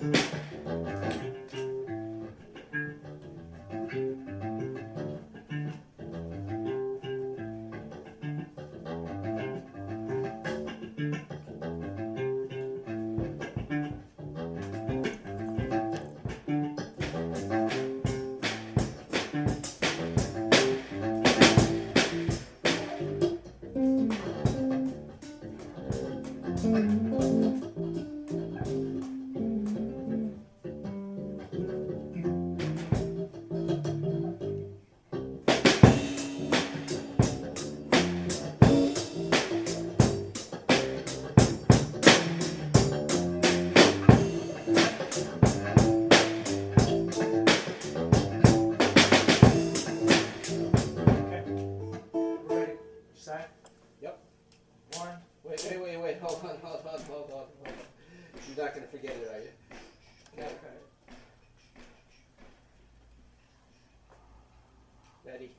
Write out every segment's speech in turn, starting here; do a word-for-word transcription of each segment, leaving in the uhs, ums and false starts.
You're not going to forget it, are you? Okay. Ready?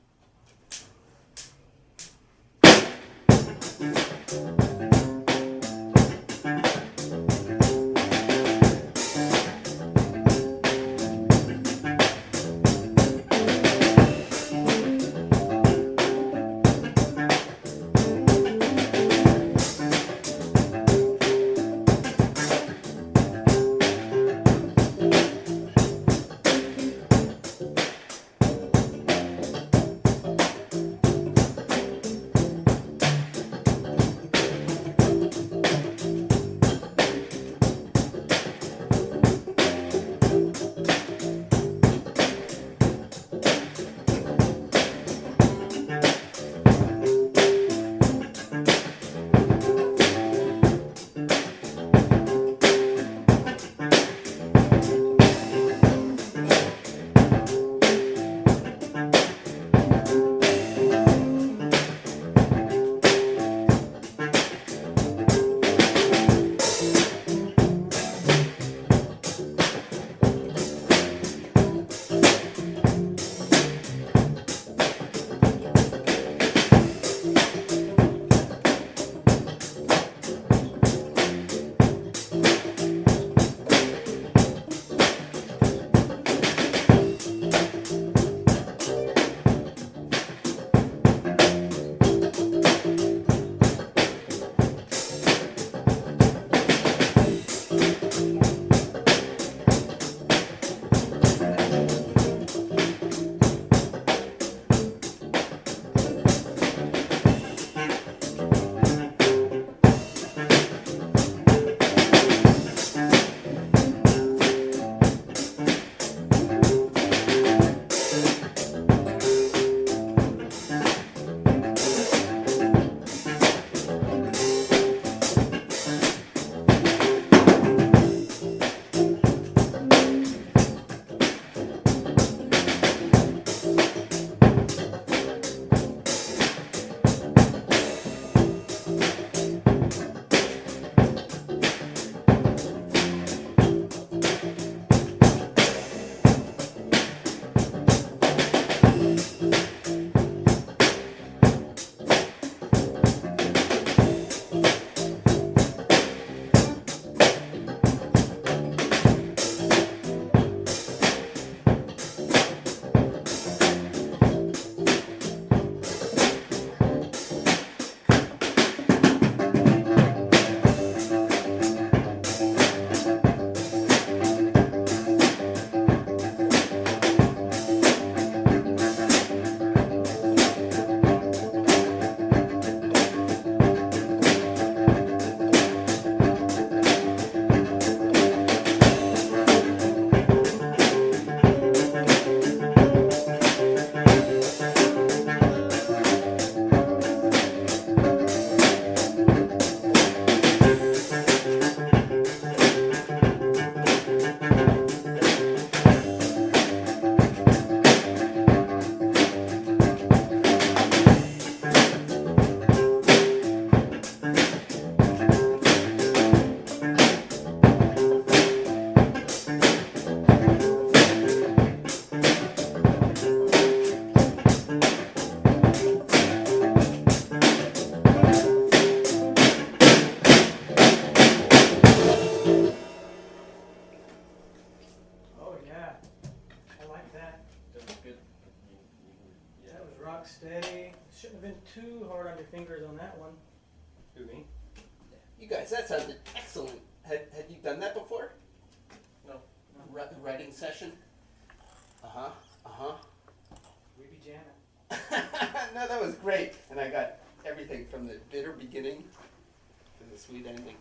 that. That was good. You, you, yeah. That was rock steady. Shouldn't have been too hard on your fingers on that one. Who, me? You guys, that sounded excellent. Had, had you done that before? No. R- writing session? Uh-huh, uh-huh. We be jamming. No, that was great. And I got everything from the bitter beginning to the sweet ending.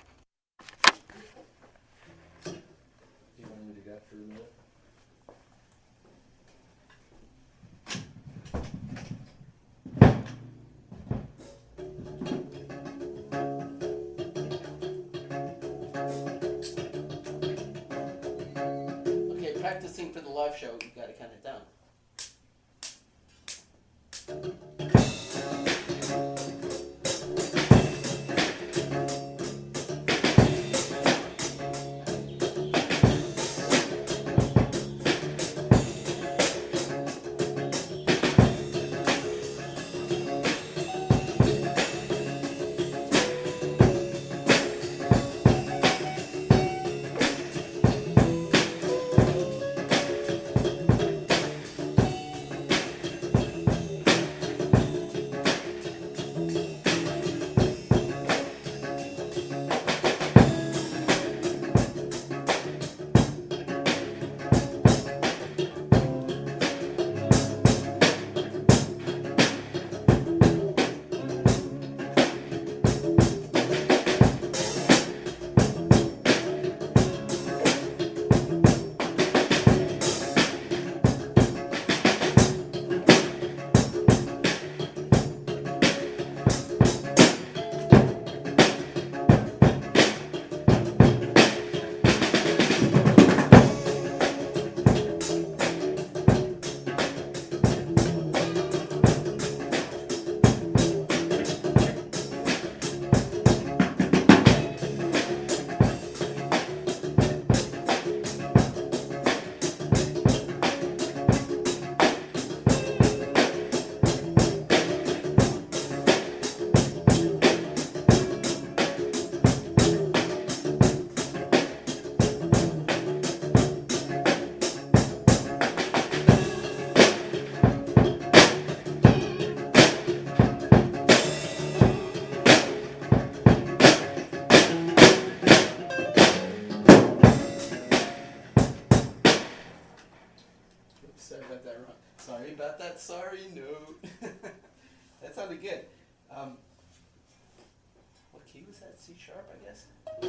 Do you want me to do that for a minute? Okay, practicing for the live show, you gotta count it down. Sorry about that, Ron. Sorry about that sorry note. That sounded good. Um, what key was that? C sharp, I guess?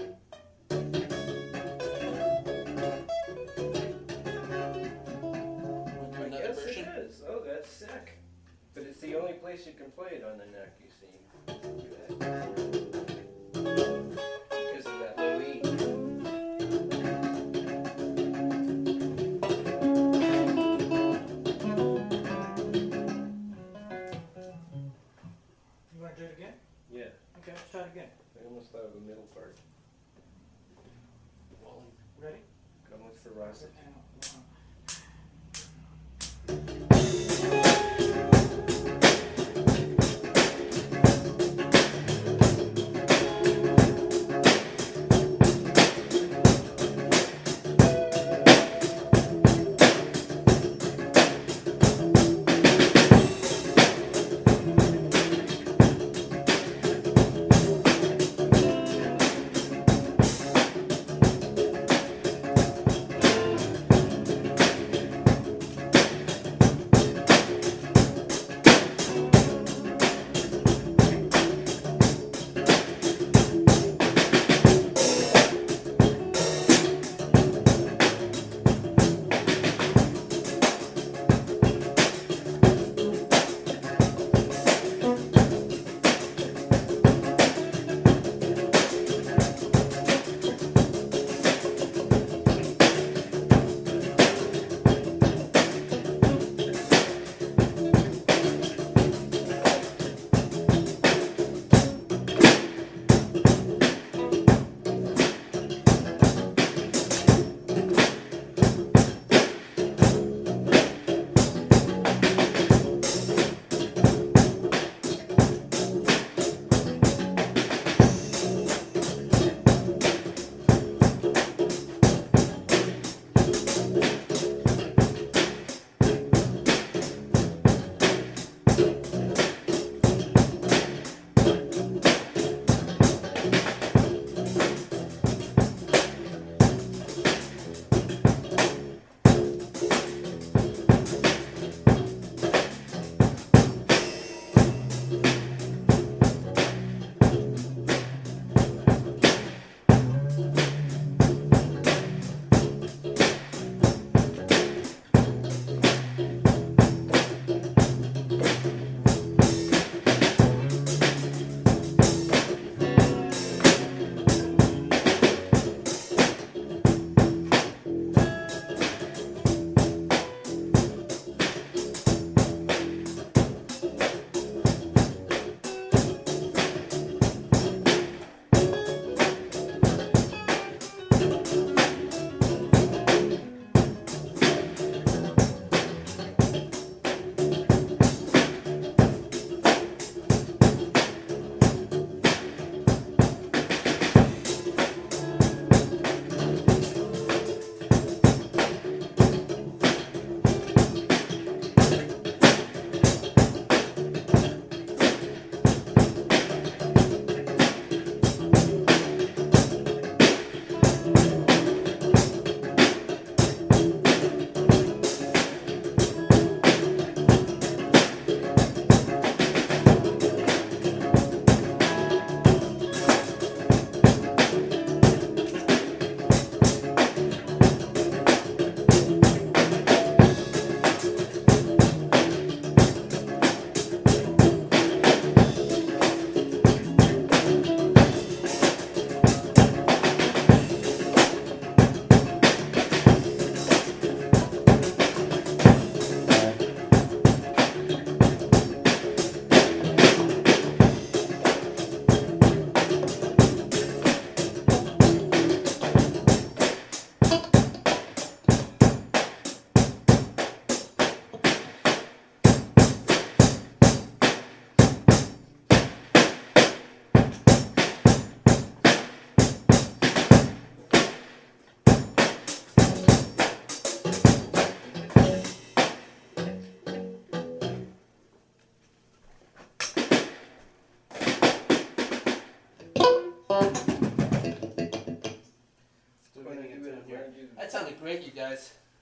Want to do another Yes, version? it is. Oh, that's sick. But it's the only place you can play it on the neck, you see. Because of that low E. You want to do it again? Yeah. Okay, let's try it again. I almost thought of the middle part. Rolling. Ready? Come with ferocity. And one.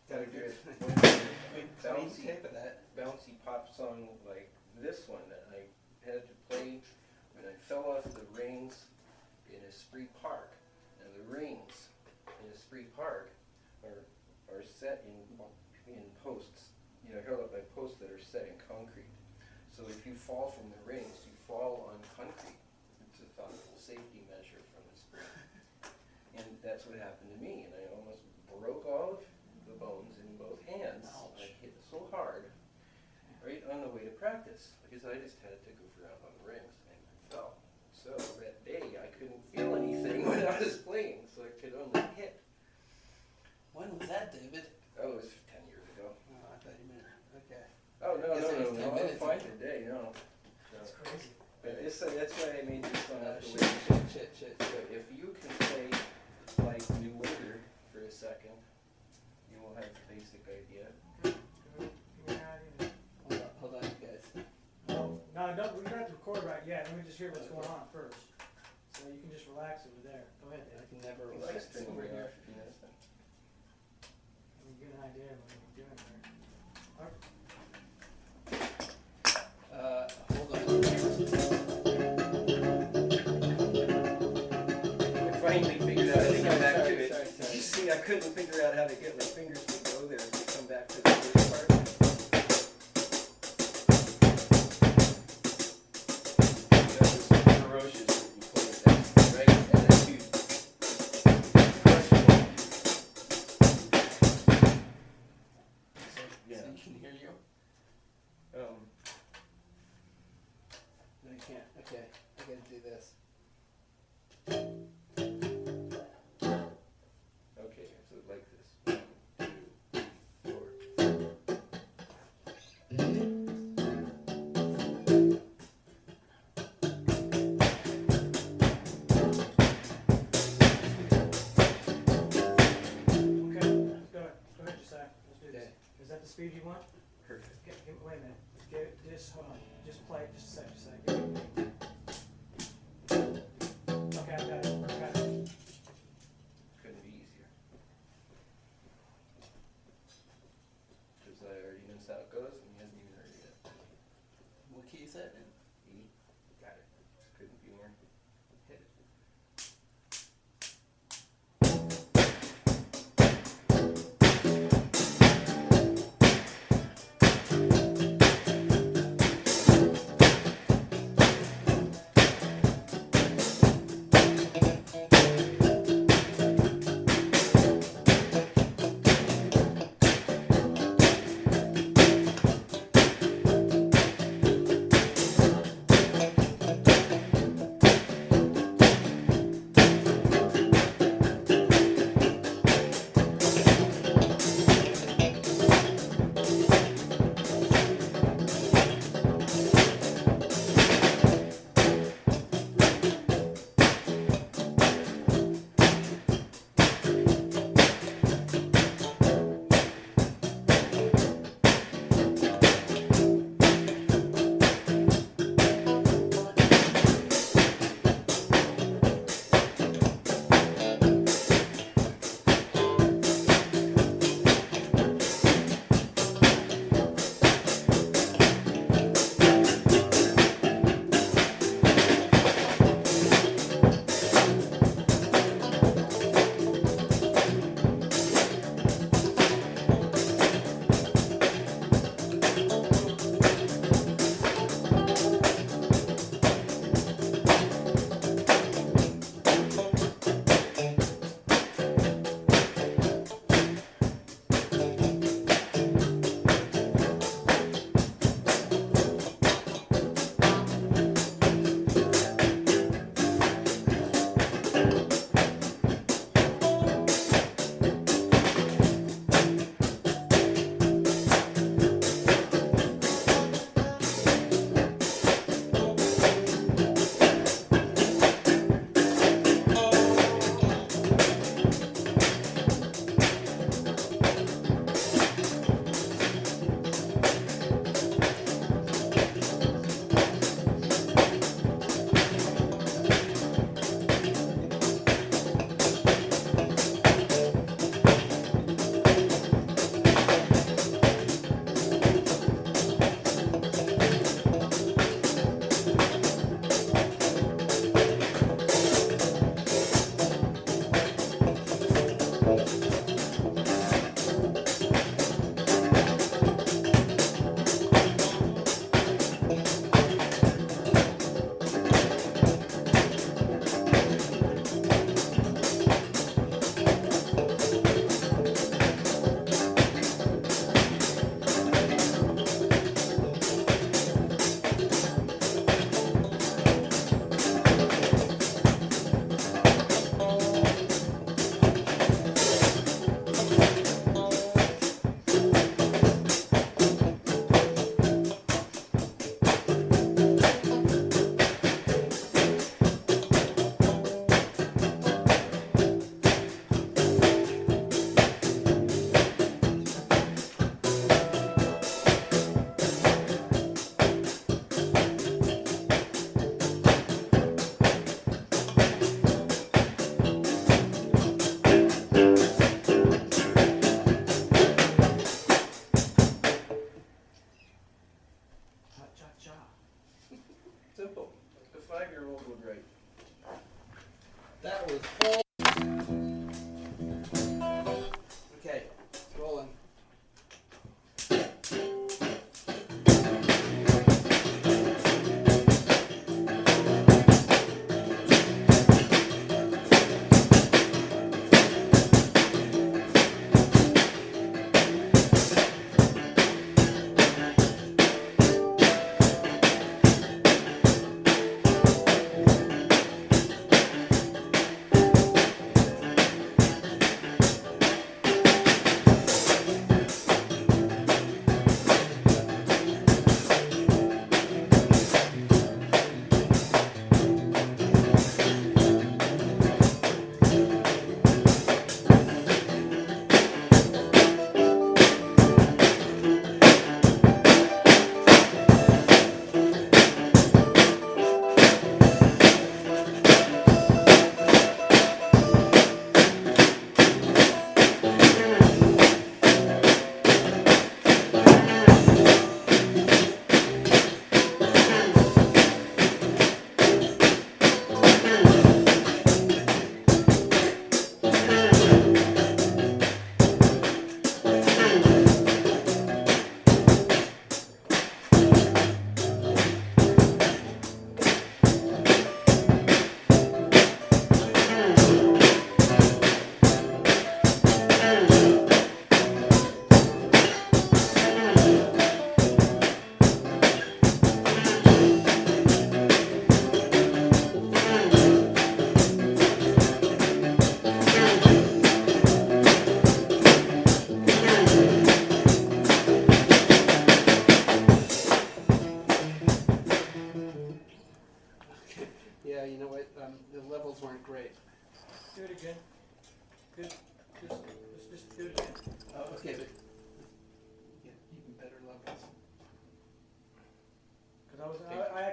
Got a good One good clean bouncy, tape of that. bouncy pop song like this one that I had to play when I fell off the rings in Esprit Park. Now the rings in Esprit Park are are set in in posts, you know, held up by posts that are set in concrete. So if you fall from the rings, you fall on concrete. It's a thoughtful safety measure from the spring. And that's what happened to me, and I almost broke all of the bones in both hands. Ouch. I hit so hard right on the way to practice because I just had to goof around on the rings and I fell. So that day I couldn't feel anything when I was playing, so I could only hit. When was that, David? Oh, it was ten years ago. Oh, I thought you meant okay. Oh, no, Guess no, it was no, ten no, I'm minutes fine ago. today, no. no. That's crazy. But this, uh, that's why I made this song Uh, up the shit, way. shit, shit, shit, But shit. if you can play like New Order for a second, you will have the basic idea. Good. Good. Give me an idea. Hold on, hold on, you guys. No, no, don't, we don't have to record right yet. Let me just hear what's going on first. So you can just relax over there. Go ahead, I Dave. can never Well, relax just turn over it here. off if you notice that. Let me get an idea of what you're doing there. Uh, hold on. I finally figured out how to get back Sorry, to it. sorry, sorry. You see, I couldn't figure out how to get my fingers to go there to come back to the first part. That was ferocious when you played that, right? And then you crush it. So, Yeah. so you can hear you? Um, No, you can't. Okay, I gotta do this. okay, so like this. One, two, four. Okay, let's go ahead. Go ahead, Josiah. Let's do this. Okay. Is that the speed you want? Perfect. Okay, give, wait a minute. Give it, just, hold on. Just play it just a sec, just a sec. Give it to me. Okay, I got it. I got it. Couldn't be easier. Because I already knows how it goes and he hasn't even heard it yet. What key is that in? E. Got it. Just couldn't be more. Hit it.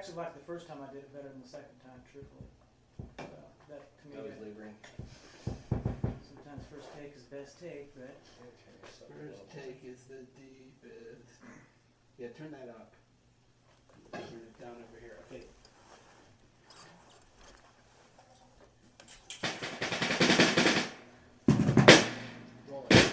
actually like the first time I did it better than the second time, truthfully. So that to me, I was that laboring. sometimes first take is best take, right? First take is the deepest. Yeah, turn that up. Turn it down over here. Okay. Roll it.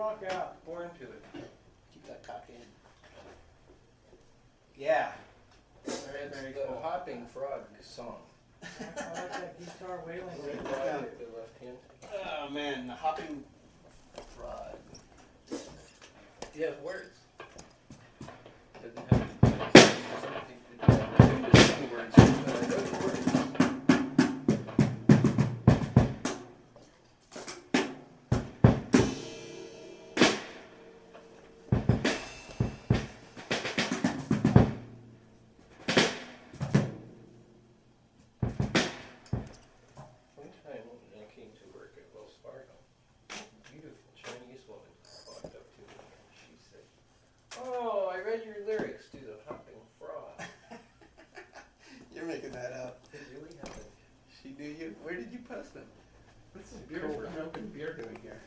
rock out. Born to it. Keep that cock in. Yeah. Very, It's very the cool. Hopping Frog song. I I like that guitar wailing. Right It's down. at the left hand. Oh man, the hopping frog. Yeah, words. Doesn't have something to do with the words, but I know the words. One time when I came to work at Wells Fargo, a beautiful Chinese woman walked up to me and she said, "Oh, I read your lyrics to the Hopping Frog." You're making that up. It really happened. She knew you. Where did you post them? What's this beer Cool. for an open beer doing here?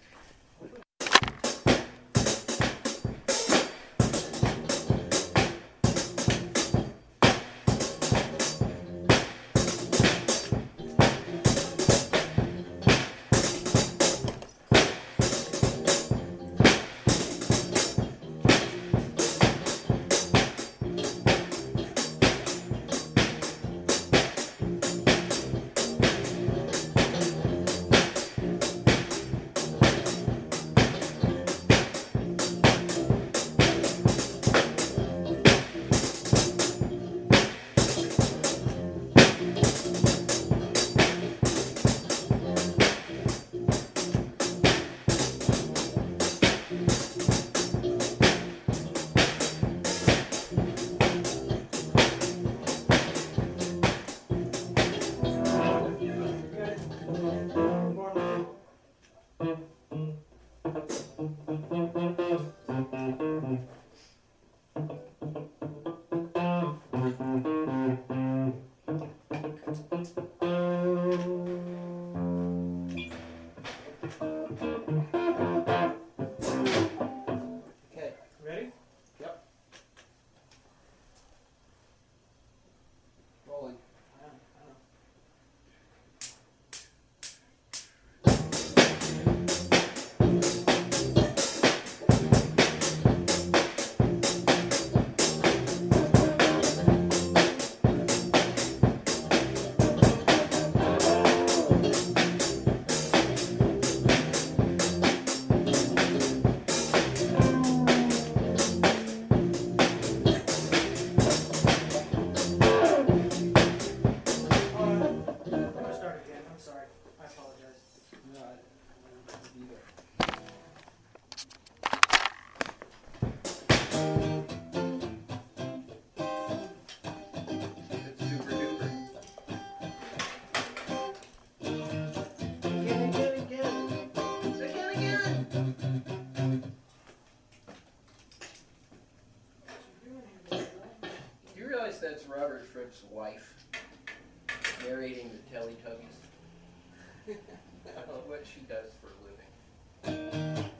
Okay. Ready? Yep. Rolling. I don't, I don't. Oh, I'm gonna start again. I'm sorry. I apologize. No, I, I don't either. It's super duper. Again, again, again. Again, again. Do you realize that's Robert Fripp's wife narrating the Teletubbies? I don't know what she does for a living.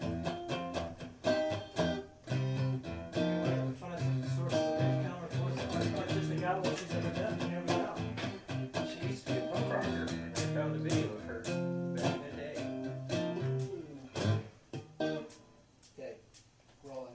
One of the funnest sources of income or artistic outlet she's ever done. You never know. She used to be a punk rocker, and I found a video of her back in the day. Okay. Rolling.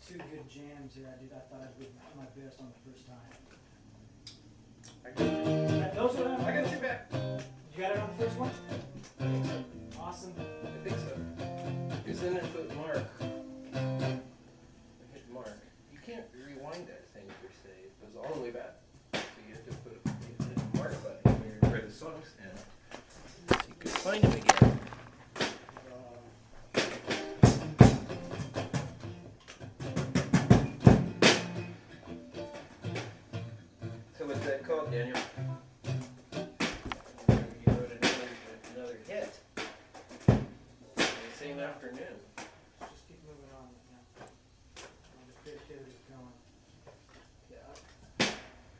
two good jams here. I did. I thought I'd do my best on the first time. I got you. Uh, Those are. I got you back. You got it on the first one? I think so. Awesome. I think so. Because then it put mark. I hit mark. You can't rewind that thing per se. It goes all the way back. So you have to put a, you have to hit the mark button where, where the song's at. So you can find it again. So what's that called, Daniel? You wrote another, another hit. The same afternoon. Just keep moving on. Yeah. Uh, the creativity's going. Yeah.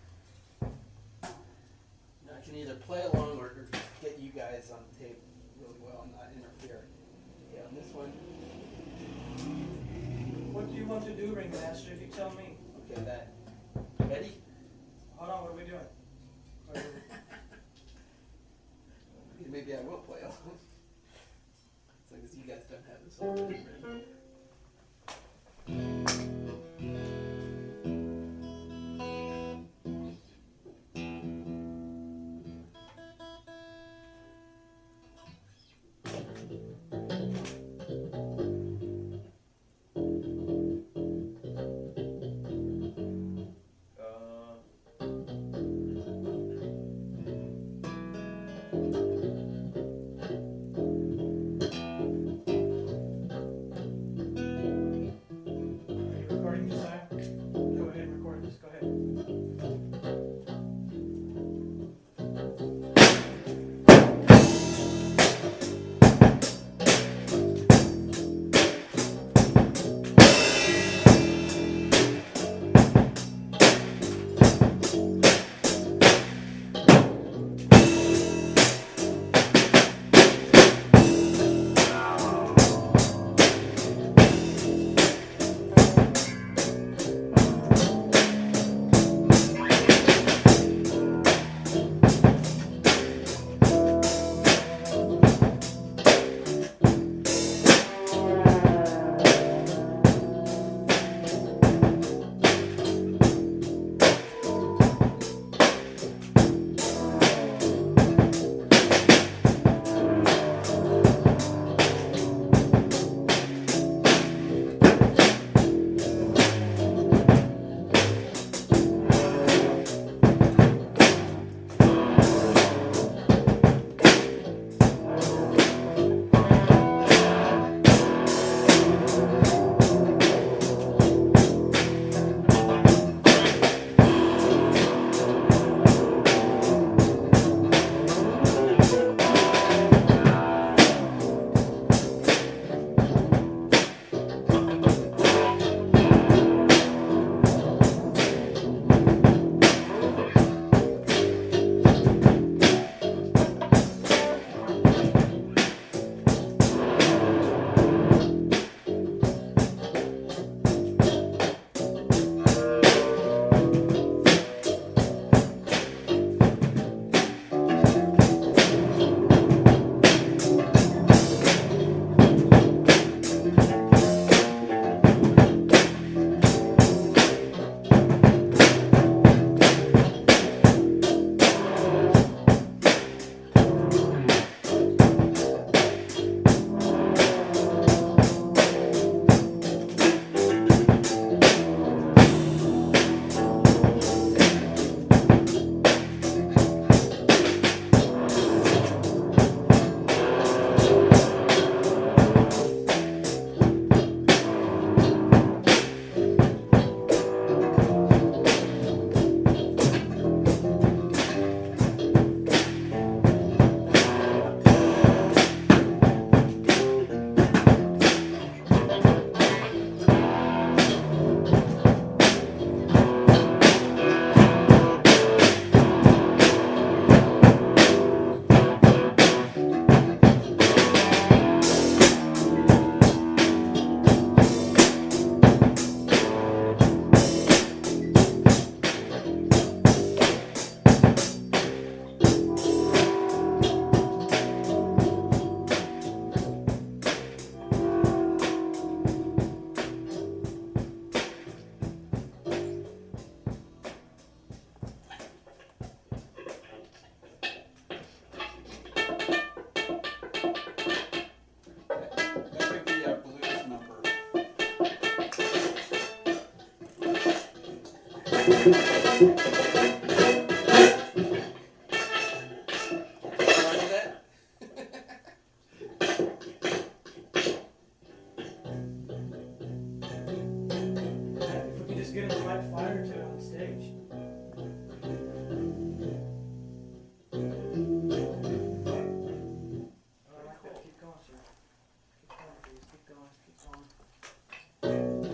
Now I can either play along or, or get you guys on the tape really well and not interfere. Yeah, on this one. What do you want to do, Ringmaster? If you tell me. Okay, that. Ready? Hold on. What are we doing? What are we- Maybe I will play along. As long as you guys don't have this already ready. Are you recording Remember that? If we could just get him to light a fire to it on stage. Oh, I like that. Keep going, sir. Keep going, please. Keep going. Keep going.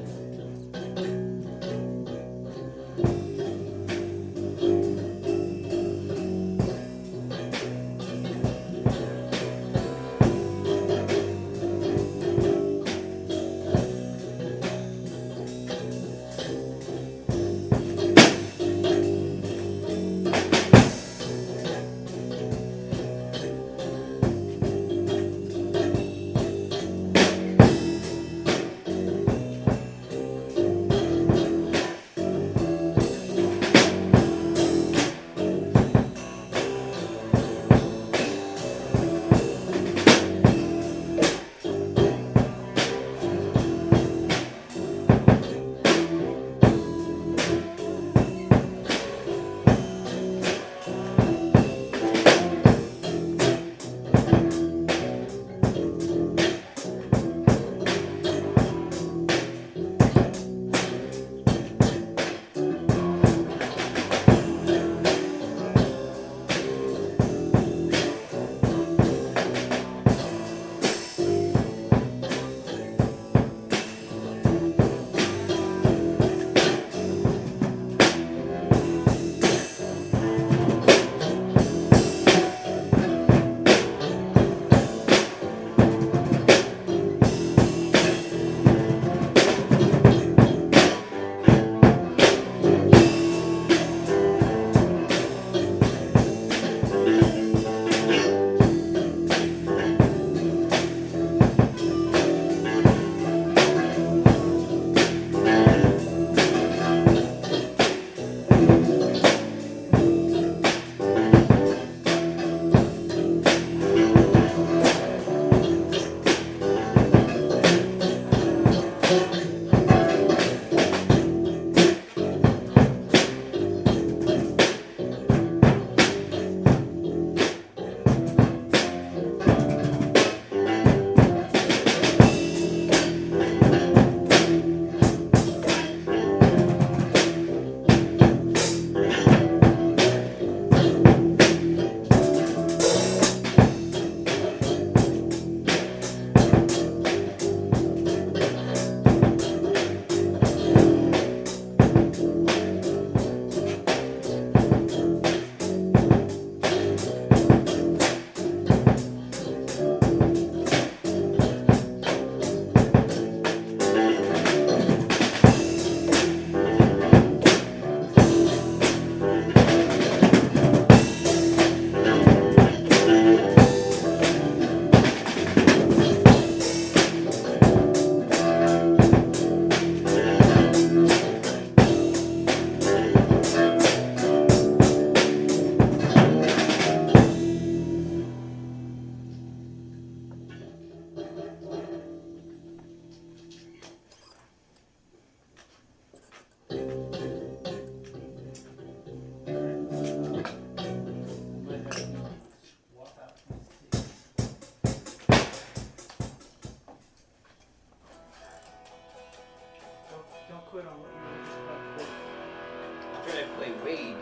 quit on what you were just about to do. I'm trying to play Wade.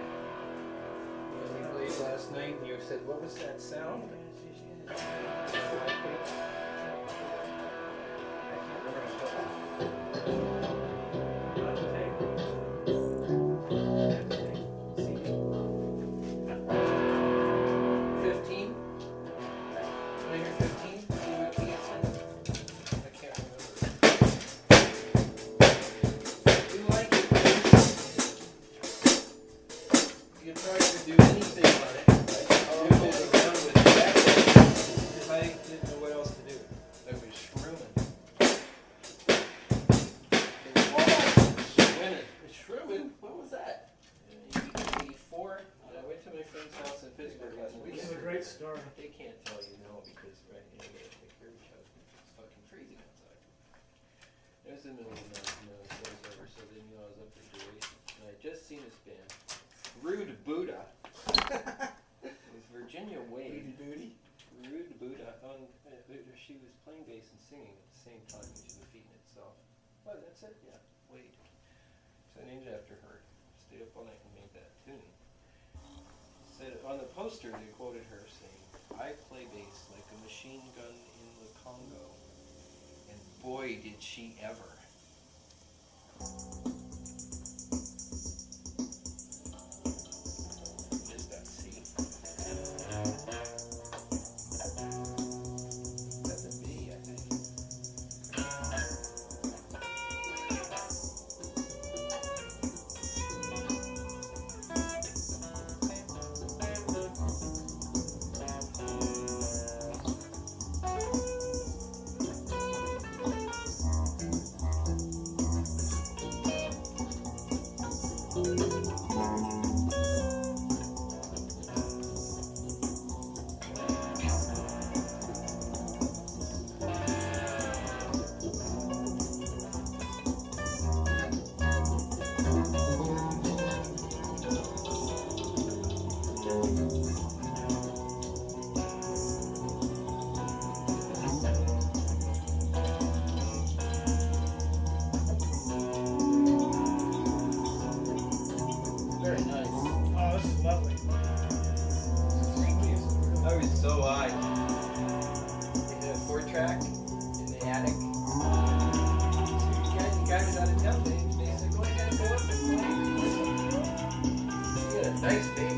When we played last night, and you said, what was that sound? I can't remember. Fifteen? Player fifteen? See what key it's in? I can't remember. You like it? You can try to do anything on it. I'll hold around with that if I didn't know what else to do. It was shrooming. Shrooming. Shrooming? What was that? eighty-four. I went to my friend's house in Pittsburgh last This weekend. is a great story. They can't tell you no because right now they have the curb shut. It's fucking freezing outside. It was in the middle of the night, you know, it was over, so then you know I was up there duration. And I just seen this band. Rude Buddha. It was Virginia Wade. Booty. Rude Buddha. On, uh, she was playing bass and singing at the same time, which is a feat in itself. Oh, that's it? Yeah, Wade. So named after her. Stayed up all night and made that tune. Said on the poster they quoted her saying, "I play bass like a machine gun in the Congo." And boy, did she ever. Is that C? That's a B, I think. Very nice. Oh, this is lovely. I was so high. In a four track in the attic. So you guys, you guys was out of town. They, they said, go ahead and go up and play. You had a nice bass.